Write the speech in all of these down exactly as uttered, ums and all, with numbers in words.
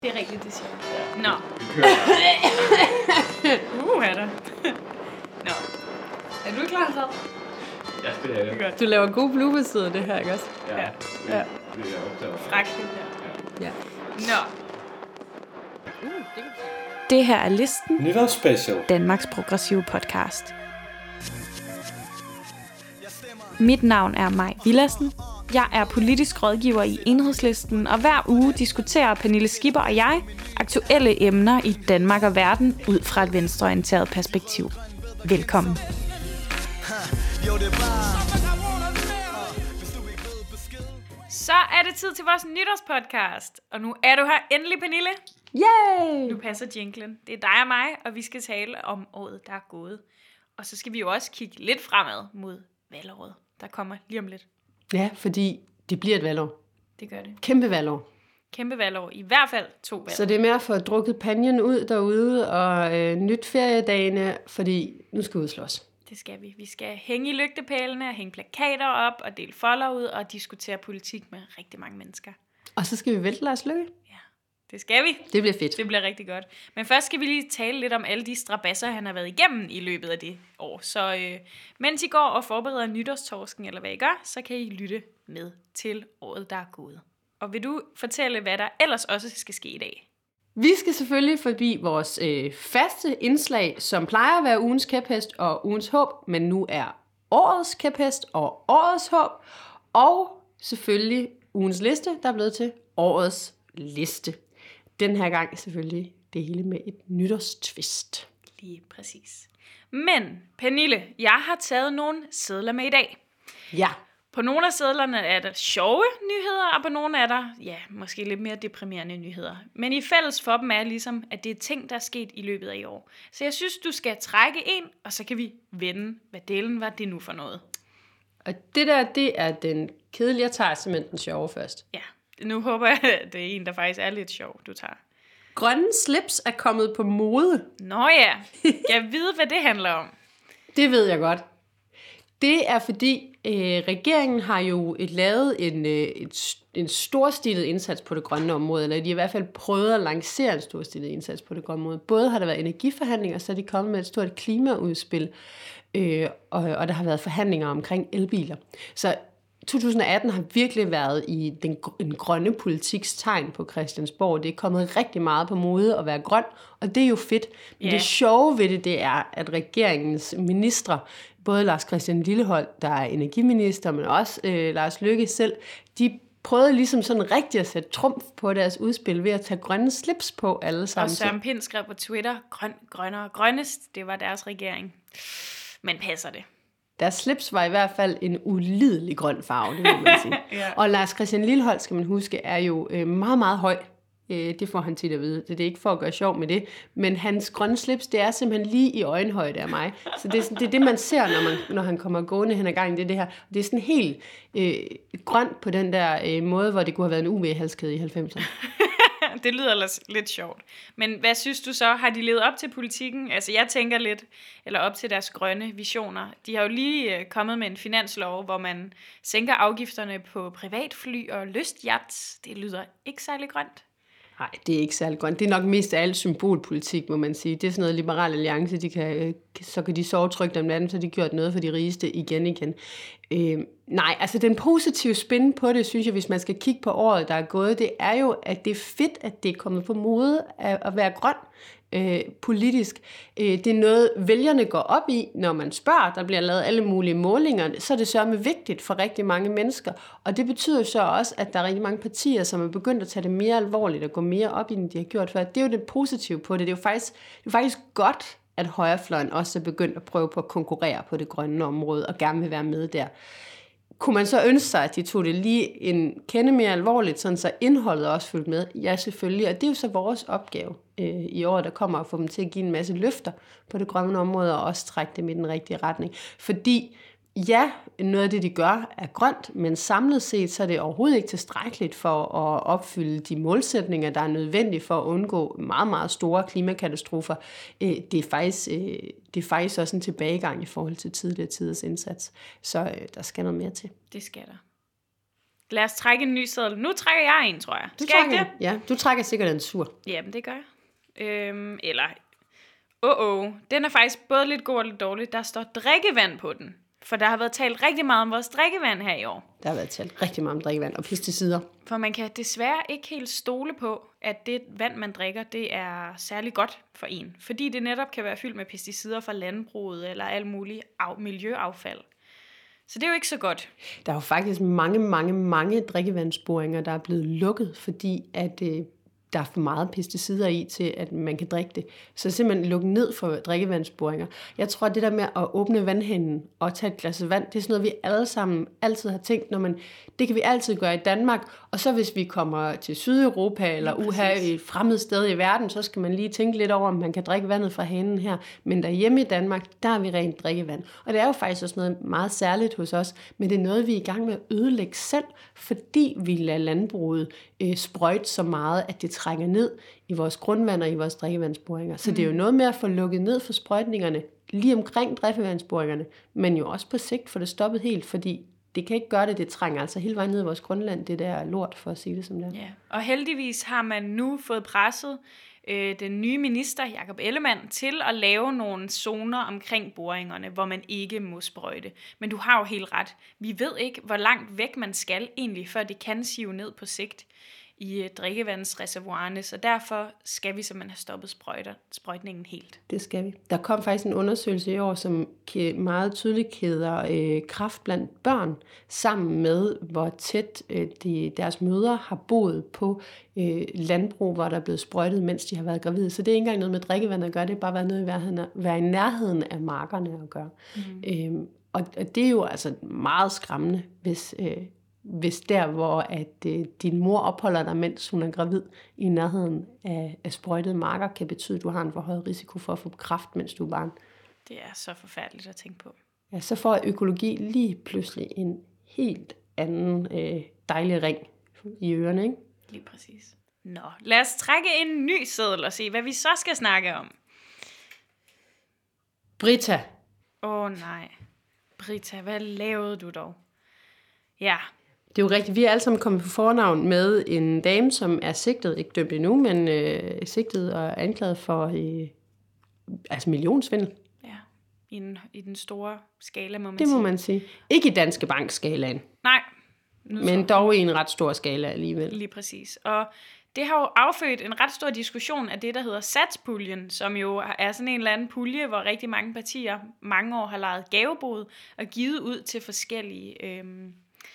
Det er rigtigt, det siger jeg. Ja, Nå. Vi kører bare. Uh, er der. Nå. Er du klar, så? Ja, det er jeg. Godt. Du laver gode bloopers ud af det her, ikke også? Ja, Ja. det, Ja. det er jeg optaget. Fragtligt her. Ja. Nå. Det her er Listen, Nytårsspecial. Danmarks progressive podcast. Mit navn er Maj Villadsen. Jeg er politisk rådgiver i Enhedslisten, og hver uge diskuterer Pernille Skipper og jeg aktuelle emner i Danmark og verden ud fra et venstreorienteret perspektiv. Velkommen. Så er det tid til vores nytårspodcast. Og nu er du her endelig, Pernille. Yay! Nu passer jinglen. Det er dig og mig, og vi skal tale om året, der er gået. Og så skal vi jo også kigge lidt fremad mod valgåret, der kommer lige om lidt. Ja, fordi det bliver et valgår. Det gør det. Kæmpe valgår. Kæmpe valgår. I hvert fald to valg. Så det er med at få drukket panjen ud derude og øh, nyt feriedagene, fordi nu skal vi ud og slås. Det skal vi. Vi skal hænge i lygtepælene, og hænge plakater op, og dele folder ud, og diskutere politik med rigtig mange mennesker. Og så skal vi vælte Lars Løkke. Ja, det skal vi. Det bliver fedt. Det bliver rigtig godt. Men først skal vi lige tale lidt om alle de strabasser, han har været igennem i løbet af det år. Så øh, mens I går og forbereder nytårstorsken, eller hvad I gør, så kan I lytte med til året, der er gået. Og vil du fortælle, hvad der ellers også skal ske i dag? Vi skal selvfølgelig forbi vores øh, faste indslag, som plejer at være ugens kæphest og ugens håb, men nu er årets kæphest og årets håb. Og selvfølgelig ugens liste, der er blevet til årets liste. Den her gang selvfølgelig det hele med et nytårstvist. Lige præcis. Men, Pernille, jeg har taget nogle sedler med i dag. Ja. På nogle af sedlerne er der sjove nyheder, og på nogle er der, ja, måske lidt mere deprimerende nyheder. Men i fælles for dem er ligesom, at det er ting, der er sket i løbet af i år. Så jeg synes, du skal trække en, og så kan vi vende, hvad delen var det nu for noget. Og det der, det er den kedelige. Jeg tager simpelthen den sjove først. Ja, nu håber jeg, at det er en, der faktisk er lidt sjov, du tager. Grønne slips er kommet på mode. Nå ja, jeg ved, hvad det handler om. Det ved jeg godt. Det er fordi, øh, regeringen har jo et, lavet en, øh, et, en storstilet indsats på det grønne område, eller de har i hvert fald prøvet at lancere en storstilet indsats på det grønne område. Både har der været energiforhandlinger, så er de kommet med et stort klimaudspil, øh, og, og der har været forhandlinger omkring elbiler. Så to tusind atten har virkelig været i den, den grønne politiks tegn på Christiansborg. Det er kommet rigtig meget på mode at være grøn, og det er jo fedt. Men Yeah. det sjove ved det, det er, at regeringens ministre, både Lars Christian Lilleholt, der er energiminister, men også øh, Lars Løkke selv, de prøvede ligesom sådan rigtig at sætte trumf på deres udspil ved at tage grønne slips på alle sammen. Og Søren Pind skrev på Twitter, grøn, grønnere, grønnest, det var deres regering. Men passer det? Deres slips var i hvert fald en ulidelig grøn farve, det må man sige. Ja. Og Lars Christian Lilleholt, skal man huske, er jo øh, meget, meget høj. Øh, det får han tit at vide. Det er ikke for at gøre sjov med det. Men hans grønne slips, det er simpelthen lige i øjenhøjde af mig. Så det er, sådan, det, er det, man ser, når, man, når han kommer gående hen ad gangen. Det er det her. Det er sådan helt øh, grønt på den der øh, måde, hvor det kunne have været en U V-halskæde i halvfemserne. Det lyder lidt sjovt. Men hvad synes du så? Har de levet op til politikken? Altså jeg tænker lidt, eller op til deres grønne visioner. De har jo lige øh, kommet med en finanslov, hvor man sænker afgifterne på privatfly og lystyachts. Det lyder ikke særlig grønt. Nej, det er ikke særlig grønt. Det er nok mest af alt symbolpolitik, må man sige. Det er sådan noget Liberal Alliance, de kan, så kan de sove trygt om natten, så de gjort noget for de rigeste igen igen. Øh, nej, altså den positive spin på det, synes jeg, hvis man skal kigge på året, der er gået, det er jo, at det er fedt, at det er kommet på mode at, at være grøn øh, politisk. Øh, det er noget, vælgerne går op i, når man spørger. Der bliver lavet alle mulige målinger. Så er det sørme vigtigt for rigtig mange mennesker. Og det betyder så også, at der er rigtig mange partier, som er begyndt at tage det mere alvorligt og gå mere op i, end de har gjort før. Det er jo det positive på det. Det er jo faktisk, det er faktisk godt, at højrefløjen også er begyndt at prøve på at konkurrere på det grønne område og gerne vil være med der. Kunne man så ønske sig, at de tog det lige en kende mere alvorligt, sådan så indholdet også fulgte med? Ja, selvfølgelig. Og det er jo så vores opgave øh, i året, der kommer at få dem til at give en masse løfter på det grønne område og også trække dem i den rigtige retning. Fordi ja, noget af det, de gør, er grønt, men samlet set, så er det overhovedet ikke tilstrækkeligt for at opfylde de målsætninger, der er nødvendige for at undgå meget, meget store klimakatastrofer. Det er faktisk, det er faktisk også en tilbagegang i forhold til tidligere tiders indsats. Så der skal noget mere til. Det skal der. Lad os trække en ny seddel. Nu trækker jeg en, tror jeg. Du Skal jeg ikke trækker, det? ja, du trækker sikkert en sur. Jamen, det gør jeg. Øhm, eller, åh, oh, oh. Den er faktisk både lidt god og lidt dårlig. Der står drikkevand på den. For der har været talt rigtig meget om vores drikkevand her i år. Der har været talt rigtig meget om drikkevand og pesticider. For man kan desværre ikke helt stole på, at det vand, man drikker, det er særlig godt for en. Fordi det netop kan være fyldt med pesticider fra landbruget eller alt muligt af- miljøaffald. Så det er jo ikke så godt. Der er jo faktisk mange, mange, mange drikkevandsboringer, der er blevet lukket, fordi at, øh, der er for meget pesticider i til, at man kan drikke det. Så simpelthen lukke ned for drikkevandsboringer. Jeg tror, at det der med at åbne vandhænden og tage et glas vand, det er sådan noget, vi alle sammen altid har tænkt, når man, det kan vi altid gøre i Danmark. Og så hvis vi kommer til Sydeuropa eller Ja, uha i et fremmed sted i verden, så skal man lige tænke lidt over, om man kan drikke vandet fra hanen her. Men derhjemme i Danmark, der er vi rent drikkevand. Og det er jo faktisk også noget meget særligt hos os, men det er noget, vi er i gang med at ødelægge selv, fordi vi lader landbruget øh, sprøjte så meget, at det trænger ned i vores grundvand og i vores drikkevandsboringer. Så mm. det er jo noget med at få lukket ned for sprøjtningerne lige omkring drikkevandsboringerne, men jo også på sigt få det stoppet helt, fordi det kan ikke gøre det, det trænger altså hele vejen ned i vores grundland, det der lort, for at sige det som det er. Ja. Og heldigvis har man nu fået presset øh, den nye minister, Jakob Ellemann, til at lave nogle zoner omkring boringerne, hvor man ikke må sprøjte. Men du har jo helt ret. Vi ved ikke, hvor langt væk man skal egentlig, før det kan sive ned på sigt i drikkevandsreservoirerne, så derfor skal vi simpelthen have stoppet sprøjter, sprøjtningen helt. Det skal vi. Der kom faktisk en undersøgelse i år, som meget tydeligt kæder øh, kræft blandt børn, sammen med, hvor tæt øh, de, deres mødre har boet på øh, landbrug, hvor der er blevet sprøjtet, mens de har været gravide. Så det er ikke engang noget med drikkevand at gøre, det er bare noget med at være i nærheden af markerne at gøre. Mm. Øhm, og, og det er jo altså meget skræmmende, hvis... Øh, hvis der, hvor at, øh, din mor opholder dig, mens hun er gravid, i nærheden af, af sprøjtede marker, kan betyde, at du har en forhøjet risiko for at få kræft, mens du er barn. Det er så forfærdeligt at tænke på. Ja, så får økologi lige pludselig en helt anden øh, dejlig ring i ørerne, ikke? Lige præcis. Nå, lad os trække en ny seddel og se, hvad vi så skal snakke om. Britta. Åh oh, nej. Britta, hvad lavede du dog? Ja. Det er jo rigtigt. Vi er alle sammen kommet på fornavn med en dame, som er sigtet, ikke dømt endnu, men øh, sigtet og anklaget for øh, altså millionsvindel. Ja, i den, i den store skala, må man det sige. Det må man sige. Ikke i Danske Bank-skalaen. Nej. Men dog i en ret stor skala alligevel. Lige præcis. Og det har jo affødt en ret stor diskussion af det, der hedder satspuljen, som jo er sådan en eller anden pulje, hvor rigtig mange partier mange år har lejet gavebod og givet ud til forskellige øhm,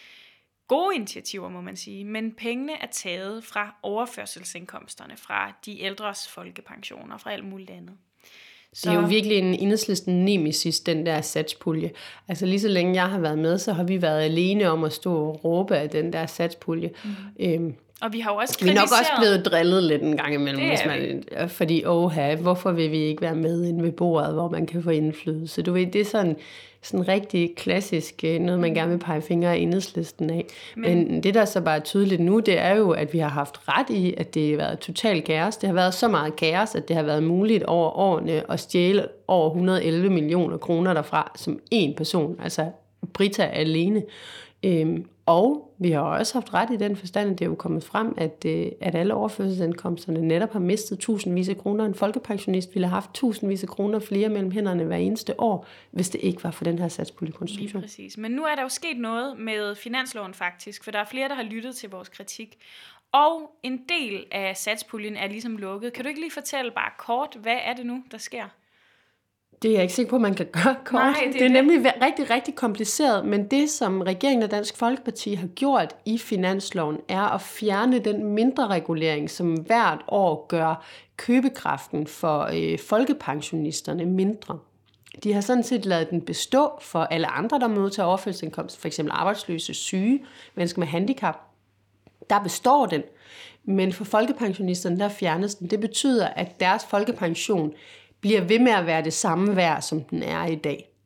gode initiativer, må man sige. Men pengene er taget fra overførselsindkomsterne, fra de ældres folkepensioner, fra alt muligt andet. Så... Det er jo virkelig en Enhedslisten nemesis, den der satspulje. Altså lige så længe jeg har været med, så har vi været alene om at stå og råbe af den der satspulje. Mm. Øhm, og vi har jo også kritiseret... Vi er nok også blevet drillet lidt en gang imellem. Hvis man, fordi, åha, hvorfor vil vi ikke være med inde ved bordet, hvor man kan få indflydelse? Du ved, det er sådan... sådan rigtig klassisk, noget man gerne vil pege fingre af Enhedslisten af. Men, Men det, der så bare er tydeligt nu, det er jo, at vi har haft ret i, at det har været total kaos. Det har været så meget kaos, at det har været muligt over årene at stjæle over et hundrede og elleve millioner kroner derfra, som én person, altså Britta alene. Øhm, og vi har også haft ret i den forstand, at det er jo kommet frem, at, øh, at alle overførselsindkomsterne netop har mistet tusindvis af kroner. En folkepensionist ville have haft tusindvis af kroner flere mellem hænderne hver eneste år, hvis det ikke var for den her satspuljekonstruktion. Lige præcis. Men nu er der jo sket noget med finansloven faktisk, for der er flere, der har lyttet til vores kritik. Og en del af satspuljen er ligesom lukket. Kan du ikke lige fortælle bare kort, hvad er det nu, der sker? Det er jeg ikke sikker på, at man kan gøre kort. Nej, det, det er det. nemlig rigtig, rigtig kompliceret, men det, som regeringen og Dansk Folkeparti har gjort i finansloven, er at fjerne den mindre regulering, som hvert år gør købekraften for øh, folkepensionisterne mindre. De har sådan set ladet den bestå for alle andre, der modtager overførselsindkomst, f.eks. arbejdsløse, syge, mennesker med handicap. Der består den, men for folkepensionisterne, der fjernes den. Det betyder, at deres folkepension bliver ved med at være det samme værd, som den er i dag.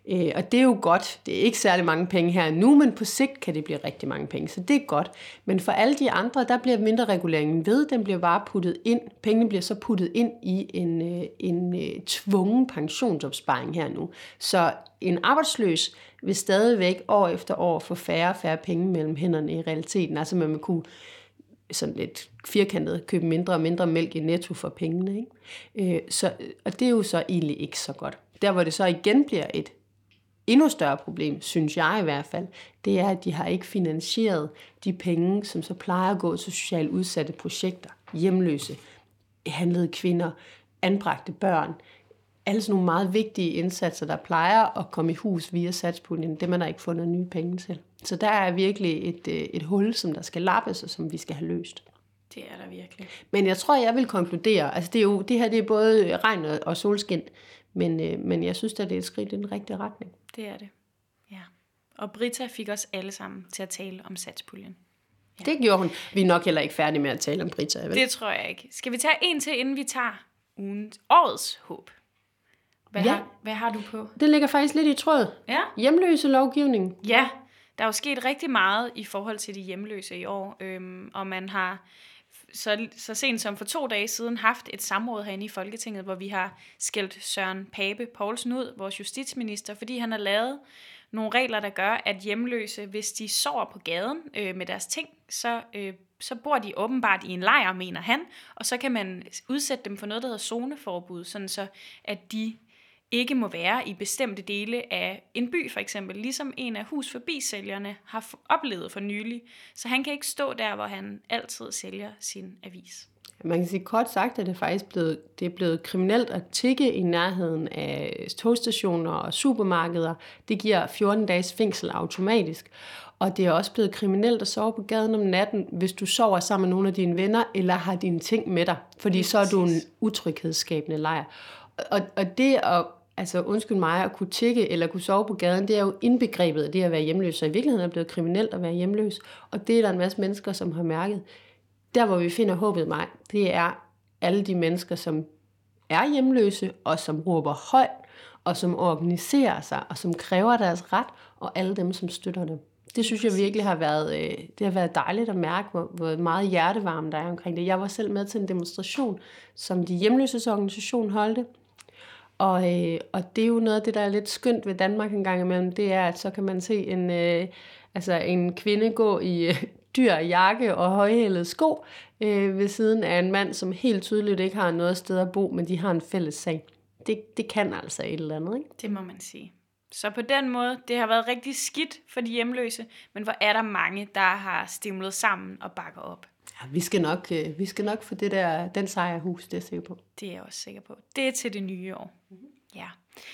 Øh, og det er jo godt. Det er ikke særlig mange penge her nu, men på sigt kan det blive rigtig mange penge, så det er godt. Men for alle de andre, der bliver mindrereguleringen ved, den bliver bare puttet ind. Pengene bliver så puttet ind i en, en, en tvungen pensionsopsparing her nu. Så en arbejdsløs vil stadigvæk år efter år få færre og færre penge mellem hænderne i realiteten. Altså man kunne sådan lidt firkantet købe mindre og mindre mælk i Netto for pengene. Ikke? Øh, så, og det er jo så egentlig ikke så godt. Der hvor det så igen bliver et endnu større problem, synes jeg i hvert fald, det er, at de har ikke finansieret de penge, som så plejer at gå til socialt udsatte projekter, hjemløse, handlede kvinder, anbragte børn, alle sådan nogle meget vigtige indsatser, der plejer at komme i hus via satspuljen, det man der ikke fundet nye penge til. Så der er virkelig et, et hul, som der skal lappes, og som vi skal have løst. Det er der virkelig. Men jeg tror, jeg vil konkludere, altså det, er jo, det her det er både regn og solskin, men, øh, men jeg synes, at det er et skridt i den rigtige retning. Det er det, ja. Og Britta fik os alle sammen til at tale om satspuljen. Ja. Det gjorde hun. Vi er nok heller ikke færdige med at tale om Britta, vel? Det tror jeg ikke. Skal vi tage en til, inden vi tager ugens, årets håb? Hvad, ja. har, hvad har du på? Det ligger faktisk lidt i tråd. Ja. Hjemløse lovgivning. Ja, der er jo sket rigtig meget i forhold til de hjemløse i år, øhm, og man har så, så sent som for to dage siden haft et samråd herinde i Folketinget, hvor vi har skældt Søren Pape Poulsen ud, vores justitsminister, fordi han har lavet nogle regler, der gør, at hjemløse, hvis de sover på gaden øh, med deres ting, så, øh, så bor de åbenbart i en lejr, mener han, og så kan man udsætte dem for noget, der hedder zoneforbud, sådan så at de ikke må være i bestemte dele af en by, for eksempel, ligesom en af Hus Forbi-sælgerne har oplevet for nylig. Så han kan ikke stå der, hvor han altid sælger sin avis. Man kan sige kort sagt, at det faktisk blevet, det er blevet kriminelt at tigge i nærheden af togstationer og supermarkeder. Det giver fjorten dages fængsel automatisk. Og det er også blevet kriminelt at sove på gaden om natten, hvis du sover sammen med nogle af dine venner, eller har dine ting med dig. Fordi så er du en utryghedsskabende lejr. Og, og det at, altså undskyld mig, at kunne tigge eller kunne sove på gaden, det er jo indbegrebet af det at være hjemløs. Så i virkeligheden er det blevet kriminelt at være hjemløs. Og det er der en masse mennesker, som har mærket. Der, hvor vi finder håbet mig, det er alle de mennesker, som er hjemløse, og som råber højt, og som organiserer sig, og som kræver deres ret, og alle dem, som støtter dem. Det synes jeg virkelig har været, det har været dejligt at mærke, hvor, hvor meget hjertevarme der er omkring det. Jeg var selv med til en demonstration, som de hjemløses organisation holdte. Og, og det er jo noget af det, der er lidt skønt ved Danmark en gang imellem, det er, at så kan man se en, øh, altså en kvinde gå i øh, dyr jakke og højhælede sko øh, ved siden af en mand, som helt tydeligt ikke har noget sted at bo, men de har en fælles sag. Det, det kan altså et eller andet, ikke? Det må man sige. Så på den måde, det har været rigtig skidt for de hjemløse, men hvor er der mange, der har stimlet sammen og bakker op. Ja, vi skal nok, øh, vi skal nok få det der, den sejrhus, det er jeg sikker på. Det er jeg også sikker på. Det er til det nye år. Mm-hmm. Ja.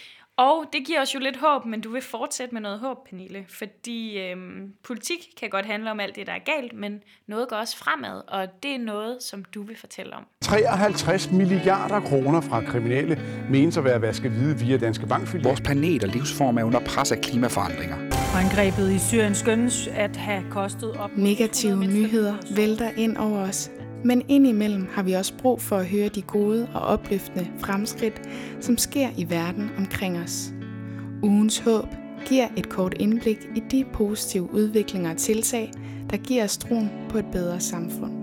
Og det giver os jo lidt håb, men du vil fortsætte med noget håb, Pernille, fordi øhm, politik kan godt handle om alt det, der er galt, men noget går også fremad, og det er noget, som du vil fortælle om. treoghalvtreds milliarder kroner fra kriminelle menes at være vasket hvide via Danske Bank. Vores planet og livsform er under pres af klimaforandringer. Angrebet i Syrien skønnes at have kostet op. Negative nyheder vælter ind over os. Men indimellem har vi også brug for at høre de gode og opløftende fremskridt, som sker i verden omkring os. Ugens håb giver et kort indblik i de positive udviklinger og tiltag, der giver os troen på et bedre samfund.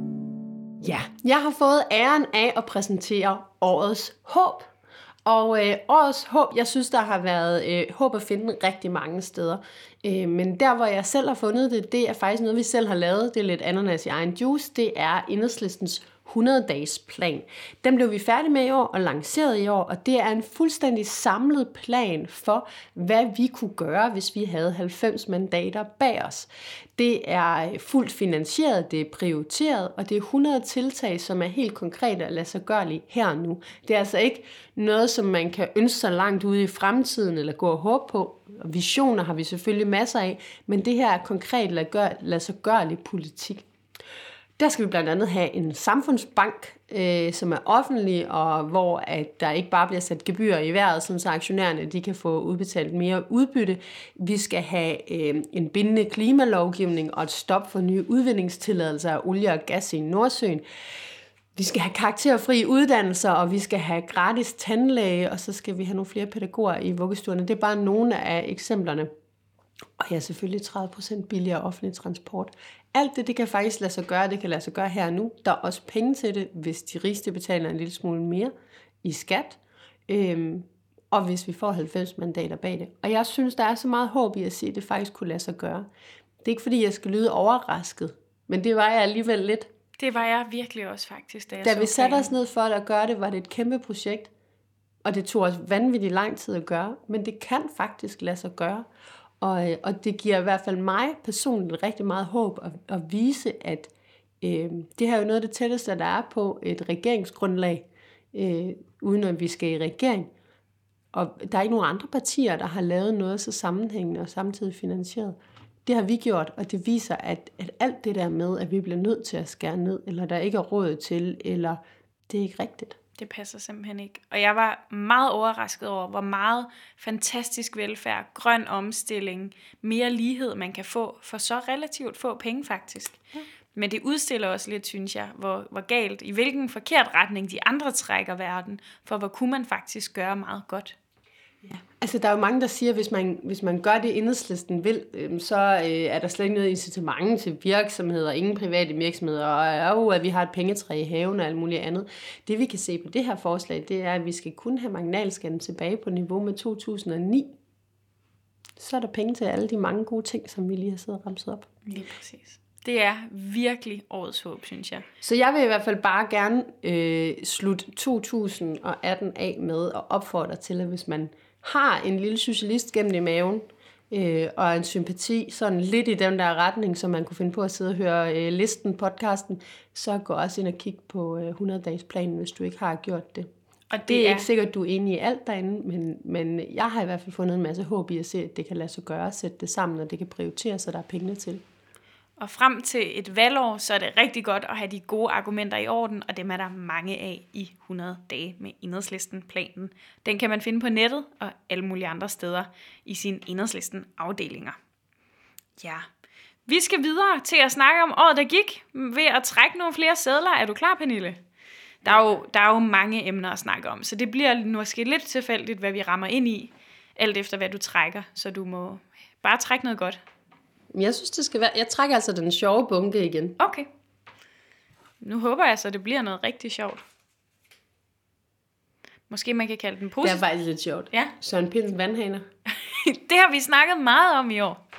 Ja, jeg har fået æren af at præsentere årets håb. Og øh, årets håb, jeg synes, der har været øh, håb at finde rigtig mange steder. Øh, men der, hvor jeg selv har fundet det, det er faktisk noget, vi selv har lavet. Det er lidt ananas i egen juice. Det er Enhedslistens hundrede-dages plan. Den blev vi færdige med i år og lanceret i år, og det er en fuldstændig samlet plan for, hvad vi kunne gøre, hvis vi havde halvfems mandater bag os. Det er fuldt finansieret, det er prioriteret, og det er hundrede tiltag, som er helt konkrete og ladsiggørlige her og nu. Det er altså ikke noget, som man kan ønske sig langt ude i fremtiden eller gå og håbe på. Visioner har vi selvfølgelig masser af, men det her er konkret ladsiggørlig politik. Der skal vi blandt andet have en samfundsbank, øh, som er offentlig, og hvor at der ikke bare bliver sat gebyrer i vejret, så aktionærerne de kan få udbetalt mere udbytte. Vi skal have øh, en bindende klimalovgivning og et stop for nye udvindingstilladelser af olie og gas i Nordsøen. vi skal have karakterfri uddannelser, og vi skal have gratis tandlæge, og så skal vi have nogle flere pædagoger i vuggestuerne. Det er bare nogle af eksemplerne. Og ja, selvfølgelig tredive procent billigere offentlig transport. Alt det, det kan faktisk lade sig gøre, det kan lade sig gøre her og nu. Der er også penge til det, hvis de rigeste betaler en lille smule mere i skat. Øhm, og hvis vi får halvfems mandater bag det. Og jeg synes, der er så meget håb i at se, at det faktisk kunne lade sig gøre. Det er ikke fordi, jeg skal lyde overrasket, men det var jeg alligevel lidt. Det var jeg virkelig også faktisk, da jeg Da så vi satte planen. os ned for at gøre det, var det et kæmpe projekt. Og det tog os vanvittigt lang tid at gøre. Men det kan faktisk lade sig gøre. Og, og det giver i hvert fald mig personligt rigtig meget håb at, at vise, at øh, det her er jo noget af det tætteste, der er på et regeringsgrundlag, øh, uden at vi skal i regering. Og der er ikke nogen andre partier, der har lavet noget så sammenhængende og samtidig finansieret. Det har vi gjort, og det viser, at, at alt det der med, at vi bliver nødt til at skære ned, eller der ikke er råd til, eller det er ikke rigtigt. Det passer simpelthen ikke. Og jeg var meget overrasket over, hvor meget fantastisk velfærd, grøn omstilling, mere lighed man kan få for så relativt få penge faktisk. Ja. Men det udstiller også lidt, synes jeg, hvor, hvor galt, i hvilken forkert retning de andre trækker verden, for hvor kunne man faktisk gøre meget godt. Ja. Altså, der er jo mange, der siger, at hvis man, hvis man gør det, Enhedslisten vil, øh, så øh, er der slet ikke noget incitament til virksomheder, ingen private virksomheder, og øh, at vi har et pengetræ i haven og alt muligt andet. Det, vi kan se på det her forslag, det er, at vi skal kun have marginalskatten tilbage på niveau med to tusind og ni. Så er der penge til alle de mange gode ting, som vi lige har siddet og ramset op. Lige præcis. Det er virkelig årets håb, synes jeg. Så jeg vil i hvert fald bare gerne øh, slutte to tusind og atten af med at opfordre til, at hvis man har en lille socialist gennem i maven, øh, og en sympati, sådan lidt i den der retning, som man kunne finde på at sidde og høre øh, listen, podcasten, så gå også ind og kig på øh, hundrede-dages-planen, hvis du ikke har gjort det. Og det, Det er er ikke sikkert, at du er enig i alt derinde, men, men jeg har i hvert fald fundet en masse håb i at se, at det kan lade sig gøre, sætte det sammen, og det kan prioriteres, så der er pengene til. Og frem til et valgår, så er det rigtig godt at have de gode argumenter i orden, og dem er der mange af i hundrede dage med Enhedslisten-planen. Den kan man finde på nettet og alle mulige andre steder i sine Enhedslisten-afdelinger. Ja, vi skal videre til at snakke om året, der gik, ved at trække nogle flere sedler. Er du klar, Pernille? Der er, jo, der er jo mange emner at snakke om, så det bliver måske lidt tilfældigt, hvad vi rammer ind i, alt efter hvad du trækker, så du må bare trække noget godt. Jeg synes, det skal være... Jeg trækker altså den sjove bunke igen. Okay. Nu håber jeg så, at det bliver noget rigtig sjovt. Måske man kan kalde den Det positiv. er faktisk lidt sjovt. Ja. Søren Pinds vandhaner. Det har vi snakket meget om i år.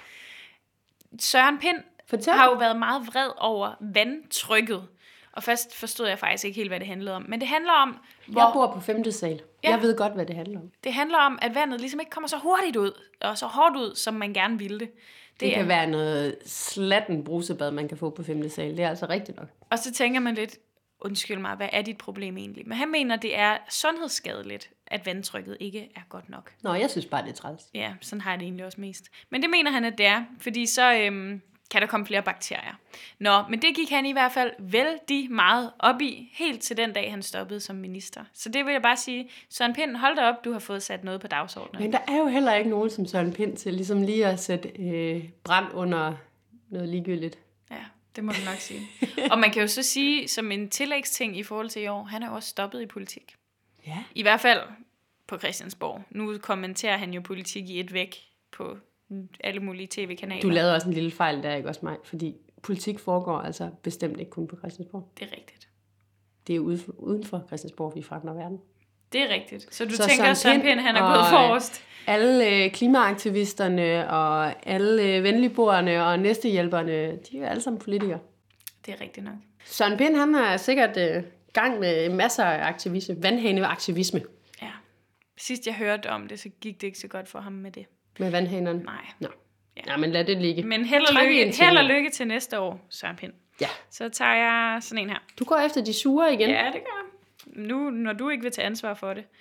Søren Pind Fortæl. har jo været meget vred over vandtrykket. Og først forstod jeg faktisk ikke helt, hvad det handlede om. Men det handler om, hvor Jeg bor på femte sal. Ja. Jeg ved godt, hvad det handler om. det handler om, at vandet ligesom ikke kommer så hurtigt ud, og så hårdt ud, som man gerne ville det. Det, det er- kan være noget slatten brusebad, man kan få på femte sal. Det er altså rigtigt nok. Og så tænker man lidt, undskyld mig, hvad er dit problem egentlig? Men han mener, det er sundhedsskadeligt, at vandtrykket ikke er godt nok. Nå, jeg synes bare, det er træls. Ja, sådan har jeg det egentlig også mest. Men det mener han, at det er, fordi så øhm, kan der komme flere bakterier. Nå, men det gik han i hvert fald vældig meget op i, helt til den dag, han stoppede som minister. Så det vil jeg bare sige, Søren Pind, hold da op, du har fået sat noget på dagsordenen. Men der er jo heller ikke nogen som Søren Pind til ligesom lige at sætte øh, brand under noget ligegyldigt. Ja, det må du nok sige. Og man kan jo så sige, som en tillægsting i forhold til i år, han er jo også stoppet i politik. Ja. I hvert fald på Christiansborg. Nu kommenterer han jo politik i et væk på alle mulige tv-kanaler. Du lavede også en lille fejl der, ikke også mig? Fordi politik foregår altså bestemt ikke kun på Christiansborg. Det er rigtigt. Det er uden- uden for Christiansborg, vi forandrer verden. Det er rigtigt. Så du Så så tænker, Søren Søren Pind Pind, han er og, gået forrest. Alle øh, klimaaktivisterne og alle øh, venligboerne og næstehjælperne, de er jo alle sammen politikere. Det er rigtigt nok. Søren Pind, han er sikkert øh, gang med masser af aktivisme, vandhaneaktivisme Ja. Sidst jeg hørte om det, så gik det ikke så godt for ham med det. med vandhanerne. Nej. Nå. Ja. Ja, men lad det ligge. Men held og Træk lykke, en til held og nu. lykke til næste år, Søren Pind. Ja. Så tager jeg sådan en her. Du går efter de sure igen. Ja, det gør jeg. Nu, når du ikke vil tage ansvar for det.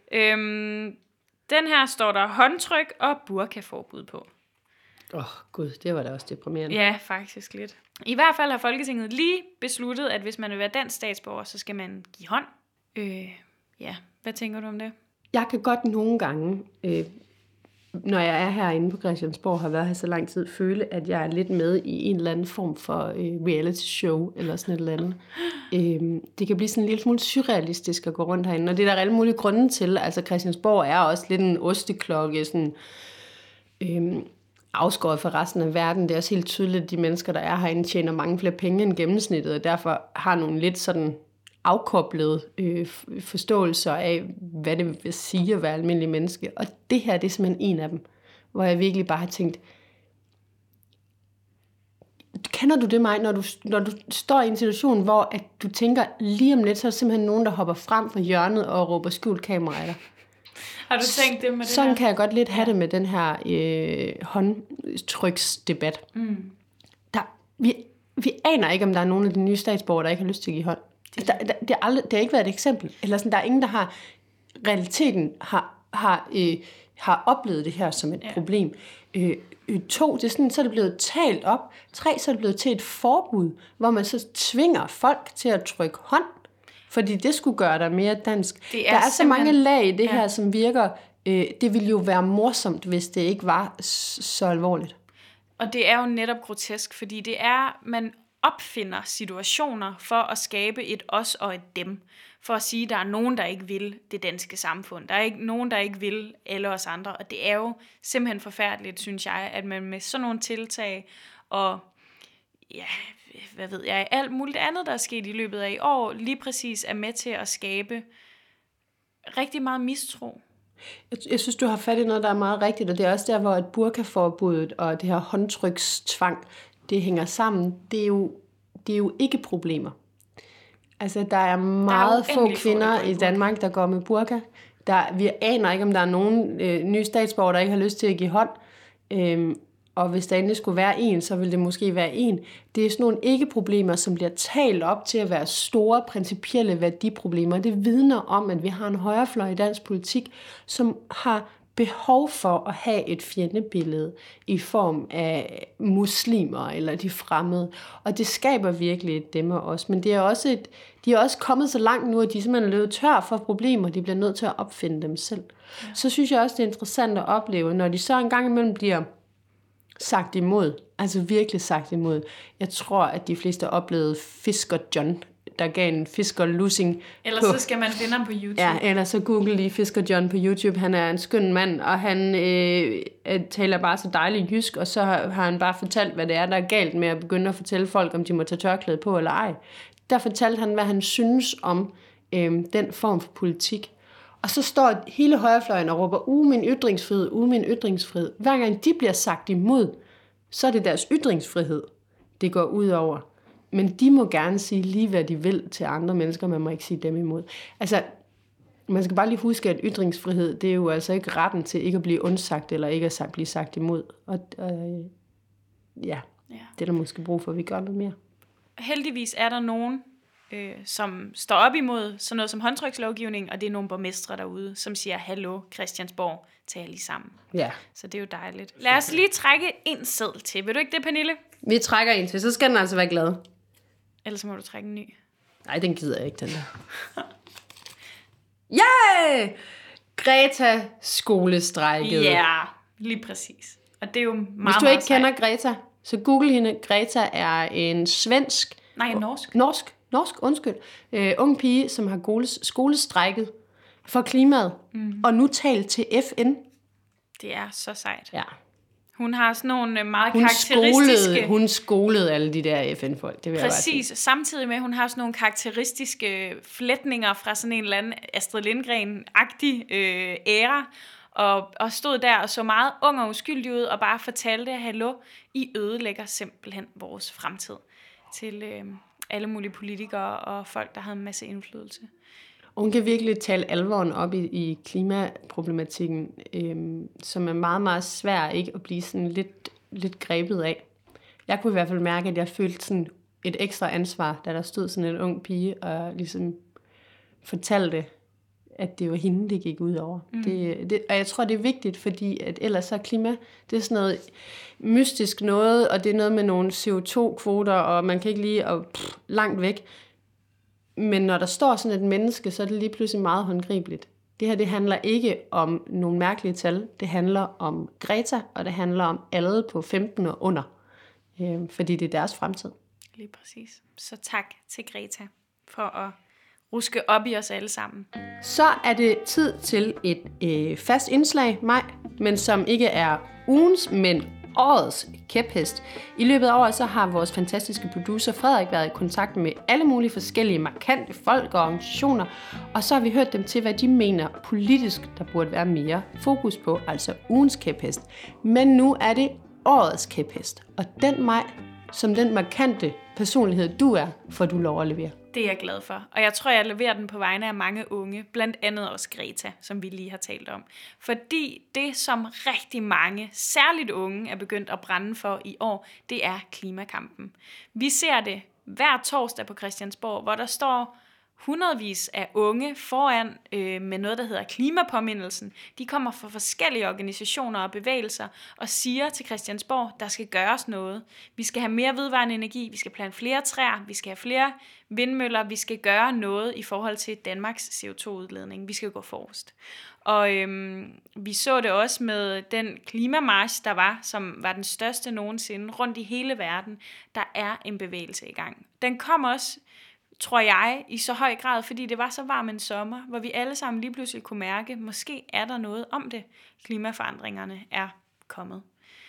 Øhm, den her står der håndtryk og burkaforbud på. Åh, oh, gud, det var da også deprimerende. Ja, faktisk lidt. I hvert fald har Folketinget lige besluttet, at hvis man vil være dansk statsborger, så skal man give hånd. Øh, ja, hvad tænker du om det? Jeg kan godt nogle gange øh, når jeg er herinde på Christiansborg, har været her så lang tid, føle, at jeg er lidt med i en eller anden form for øh, reality show, eller sådan et eller andet. Øh, det kan blive sådan en lille smule surrealistisk at gå rundt herinde, og det er der alle mulige grunde til. Altså Christiansborg er også lidt en osteklokke, sådan øh, afskåret fra resten af verden. Det er også helt tydeligt, at de mennesker, der er herinde, tjener mange flere penge end gennemsnittet, og derfor har nogle lidt sådan afkoblet øh, forståelser af, hvad det vil sige at være almindelig menneske. Og det her, det er simpelthen en af dem, hvor jeg virkelig bare har tænkt, kender du det mig, når du, når du står i en situation, hvor at du tænker, lige om lidt, så er der simpelthen nogen, der hopper frem fra hjørnet og råber skjult kamera af dig. Har du tænkt det med det Sådan her? kan jeg godt lidt have det med den her øh, håndtryksdebat. Mm. Der, vi, vi aner ikke, om der er nogen af de nye statsborgere, der ikke har lyst til at give hånd. Det, der, der, det, har aldrig, det har ikke været et eksempel. Eller sådan, der er ingen, der har realiteten har, har, øh, har oplevet det her som et ja. problem. Øh, øh, to, det er sådan, så er det blevet talt op. Tre, så er det blevet til et forbud, hvor man så tvinger folk til at trykke hånd, fordi det skulle gøre dig mere dansk. Det er der er så mange lag i det ja. her, som virker. Øh, det ville jo være morsomt, hvis det ikke var så alvorligt. Og det er jo netop grotesk, fordi det er, man opfinder situationer for at skabe et os og et dem. For at sige, at der er nogen, der ikke vil det danske samfund. Der er ikke nogen, der ikke vil alle os andre. Og det er jo simpelthen forfærdeligt, synes jeg, at man med sådan nogle tiltag og ja, hvad ved jeg, alt muligt andet, der er sket i løbet af i år, lige præcis er med til at skabe rigtig meget mistro. Jeg, jeg synes, du har fat i noget, der er meget rigtigt, og det er også der, hvor et burkaforbuddet og det her håndtrykstvang, det hænger sammen. Det er jo, det er jo ikke problemer. Altså, der er meget der er få kvinder i Danmark, der går med burka. Der, vi aner ikke, om der er nogen øh, nye statsborgere, der ikke har lyst til at give hånd. Øhm, og hvis der endelig skulle være en, så vil det måske være en. Det er sådan nogle ikke-problemer, som bliver talt op til at være store, principielle værdiproblemer. Det vidner om, at vi har en højrefløj i dansk politik, som har behov for at have et fjendebillede i form af muslimer eller de fremmede. Og det skaber virkelig et dæmmer også. Men det er også et, de er også kommet så langt nu, at de simpelthen er løbet tør for problemer. De bliver nødt til at opfinde dem selv. Ja. Så synes jeg også, det er interessant at opleve, når de så en gang imellem bliver sagt imod. Altså virkelig sagt imod. Jeg tror, at de fleste oplevede Fisker John, der gav en Fisker lussing. Ellers på, så skal man finde ham på YouTube. Ja, eller så google lige Fisker John på YouTube. Han er en skøn mand, og han øh, taler bare så dejligt jysk, og så har, har han bare fortalt, hvad det er, der er galt med at begynde at fortælle folk, om de må tage tørklæde på eller ej. Der fortalte han, hvad han synes om øh, den form for politik. Og så står hele højrefløjen og råber, uh, min ytringsfrihed, uh, min ytringsfrihed. Hver gang de bliver sagt imod, så er det deres ytringsfrihed, det går ud over. Men de må gerne sige lige, hvad de vil til andre mennesker, man må ikke sige dem imod. Altså, man skal bare lige huske, at ytringsfrihed, det er jo altså ikke retten til ikke at blive undsagt, eller ikke at blive sagt imod. Og øh, ja, ja, det er der måske brug for, at vi gør noget mere. Heldigvis er der nogen, øh, som står op imod sådan noget som håndtrykslovgivning, og det er nogle borgmestre derude, som siger, hallo Christiansborg, tal lige sammen. Ja. Så det er jo dejligt. Lad os lige trække en seddel til. Vil du ikke det, Pernille? Vi trækker en til, så skal den altså være glad. Ellers må du trække en ny. Nej, den gider jeg ikke, den der. Yeah! Greta skolestrækket. Ja, yeah, lige præcis. Og det er jo meget, Hvis du meget ikke kender Greta, så google hende. Greta er en svensk... Nej, norsk. Norsk, norsk, undskyld. Uh, ung pige, som har goles, skolestrækket for klimaet, mm. og nu talt til F N. Det er så sejt. Ja. Hun har sådan nogle meget hun karakteristiske... Skolede, hun skolede alle de der F N-folk, det vil Præcis, jeg samtidig med, at hun har sådan nogle karakteristiske flætninger fra sådan en eller anden Astrid Lindgren-agtig øh, æra, og, og stod der og så meget ung og uskyldig ud, og bare fortalte, hallo, I ødelægger simpelthen vores fremtid til øh, alle mulige politikere og folk, der havde en masse indflydelse. Og hun kan virkelig tale alvoren op i, i klimaproblematikken, øhm, som er meget, meget svær ikke at blive sådan lidt, lidt grebet af. Jeg kunne i hvert fald mærke, at jeg følte sådan et ekstra ansvar, da der stod sådan en ung pige og ligesom fortalte, at det var hende, det gik ud over. Mm. Det, det, og jeg tror, det er vigtigt, fordi at ellers så klima, det er sådan noget mystisk noget, og det er noget med nogle C O to kvoter, og man kan ikke lige og pff, langt væk. Men når der står sådan et menneske, så er det lige pludselig meget håndgribeligt. Det her, det handler ikke om nogle mærkelige tal. Det handler om Greta, og det handler om alle på femten og under. Øh, fordi det er deres fremtid. Lige præcis. Så tak til Greta for at ruske op i os alle sammen. Så er det tid til et øh, fast indslag, mig, men som ikke er ugens, men årets kæphest. I løbet af året så har vores fantastiske producer Frederik været i kontakt med alle mulige forskellige markante folk og organisationer, og så har vi hørt dem til, hvad de mener politisk, der burde være mere fokus på, altså ugens kæphest. Men nu er det årets kæphest, og den mig, som den markante personlighed du er, får du lov at levere. Det er jeg glad for, og jeg tror, jeg leverer den på vegne af mange unge, blandt andet også Greta, som vi lige har talt om. Fordi det, som rigtig mange, særligt unge, er begyndt at brænde for i år, det er klimakampen. Vi ser det hver torsdag på Christiansborg, hvor der står hundredvis af unge foran øh, med noget, der hedder klimapåmindelsen. De kommer fra forskellige organisationer og bevægelser og siger til Christiansborg, der skal gøres noget. Vi skal have mere vedvarende energi, vi skal plante flere træer, vi skal have flere vindmøller, vi skal gøre noget i forhold til Danmarks C O to udledning. Vi skal gå forrest. Og øhm, vi så det også med den klimamarch, der var, som var den største nogensinde rundt i hele verden. Der er en bevægelse i gang. Den kom også, tror jeg, i så høj grad, fordi det var så varm en sommer, hvor vi alle sammen lige pludselig kunne mærke, måske er der noget om det. Klimaforandringerne er kommet.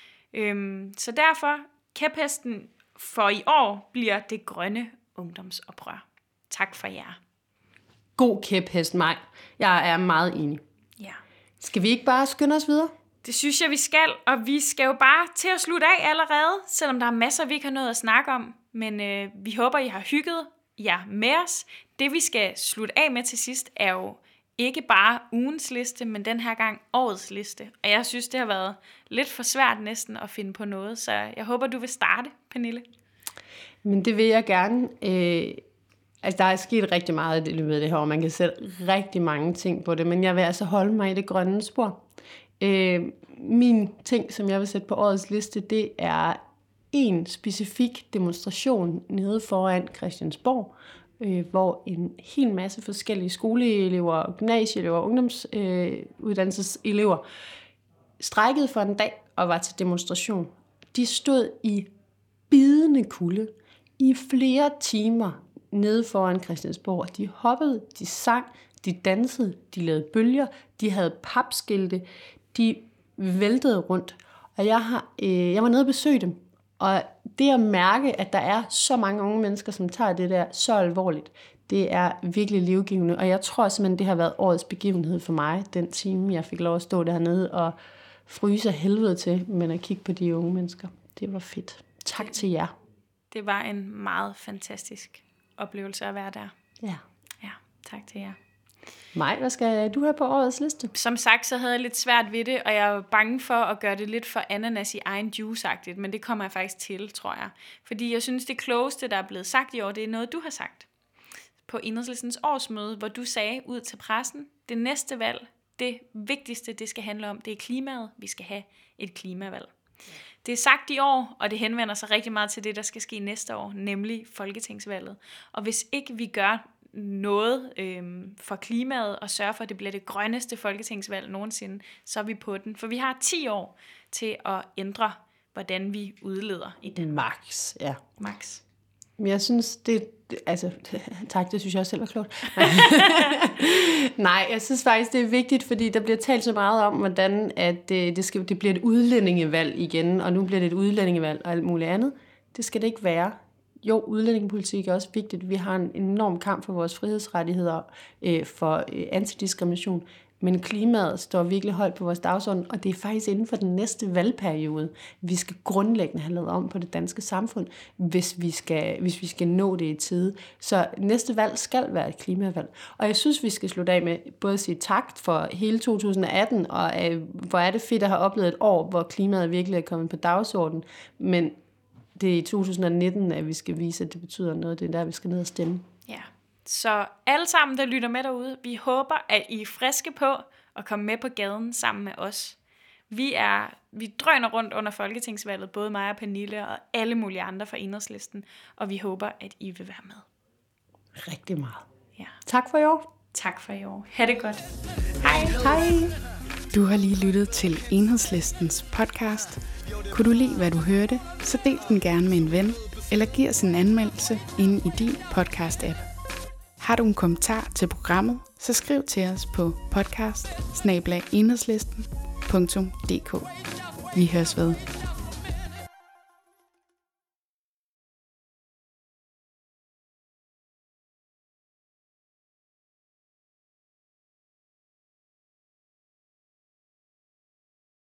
Øhm, så derfor, kæphesten for i år bliver det grønne ungdomsoprør. Tak for jer. God kæphest, mig. Jeg er meget enig. Ja. Skal vi ikke bare skynde os videre? Det synes jeg, vi skal, og vi skal jo bare til at slutte af allerede, selvom der er masser, vi ikke har noget at snakke om. Men øh, vi håber, I har hygget jer med os. Det, vi skal slutte af med til sidst, er jo ikke bare ugens liste, men den her gang årets liste. Og jeg synes, det har været lidt for svært næsten at finde på noget, så jeg håber, du vil starte, Pernille. Men det vil jeg gerne. Øh, altså, der er sket rigtig meget i løbet af det her, og man kan sætte rigtig mange ting på det, men jeg vil altså holde mig i det grønne spor. Øh, min ting, som jeg vil sætte på årets liste, det er en specifik demonstration nede foran Christiansborg, øh, hvor en hel masse forskellige skoleelever, gymnasieelever og ungdomsuddannelseselever øh, strejkede for en dag og var til demonstration. De stod i bidende kulde i flere timer nede foran Christiansborg. De hoppede, de sang, de dansede, de lavede bølger, de havde papskilte, de væltede rundt. Og jeg, har, øh, jeg var nede og besøge dem. Og det at mærke, at der er så mange unge mennesker, som tager det der så alvorligt, det er virkelig livgivende. Og jeg tror simpelthen, det har været årets begivenhed for mig, den time, jeg fik lov at stå dernede og fryse af helvede til, men at kigge på de unge mennesker. Det var fedt. Tak til jer. Det var en meget fantastisk oplevelse at være der. Ja. Ja, tak til jer. Maj, hvad skal du have på årets liste? Som sagt, så havde jeg lidt svært ved det, og jeg var bange for at gøre det lidt for ananas i egen juice-agtigt, men det kommer jeg faktisk til, tror jeg. Fordi jeg synes, det klogeste, der er blevet sagt i år, det er noget, du har sagt på Enhedslistens årsmøde, hvor du sagde ud til pressen, det næste valg, det vigtigste, det skal handle om, det er klimaet. Vi skal have et klimavalg. Det er sagt i år, og det henvender sig rigtig meget til det, der skal ske næste år, nemlig folketingsvalget. Og hvis ikke vi gør noget øhm, for klimaet og sørger for, at det bliver det grønneste folketingsvalg nogensinde, så er vi på den. For vi har ti år til at ændre, hvordan vi udleder i Danmark. Max, ja. Max. Men jeg synes, det, altså, tak, det synes jeg også selv var klogt. Nej, jeg synes faktisk, det er vigtigt, fordi der bliver talt så meget om, hvordan at det, det, skal, det bliver et udlændingevalg igen, og nu bliver det et udlændingevalg og alt muligt andet. Det skal det ikke være. Jo, udlændingepolitik er også vigtigt. Vi har en enorm kamp for vores frihedsrettigheder, øh, for øh, antidiskrimination, men klimaet står virkelig højt på vores dagsorden, og det er faktisk inden for den næste valgperiode, vi skal grundlæggende have lavet om på det danske samfund, hvis vi skal, hvis vi skal nå det i tide. Så næste valg skal være et klimavalg. Og jeg synes, vi skal slutte af med både at sige tak for hele to tusind atten, og øh, hvor er det fedt at have oplevet et år, hvor klimaet virkelig er kommet på dagsordenen, men det er i to tusind nitten, at vi skal vise, at det betyder noget. Det er der, vi skal ned og stemme. Ja, så alle sammen, der lytter med derude, vi håber, at I er friske på at komme med på gaden sammen med os. Vi er, vi drøner rundt under folketingsvalget, både mig og Pernille og alle mulige andre fra Enhedslisten, og vi håber, at I vil være med. Rigtig meget. Ja. Tak for i år. Tak for i år. Ha' det godt. Hej. Hej. Du har lige lyttet til Enhedslistens podcast. Kunne du lide, hvad du hørte, så del den gerne med en ven, eller giv os en anmeldelse inde i din podcast-app. Har du en kommentar til programmet, så skriv til os på podcast bindestreg enhedslisten punktum d k. Vi høres ved.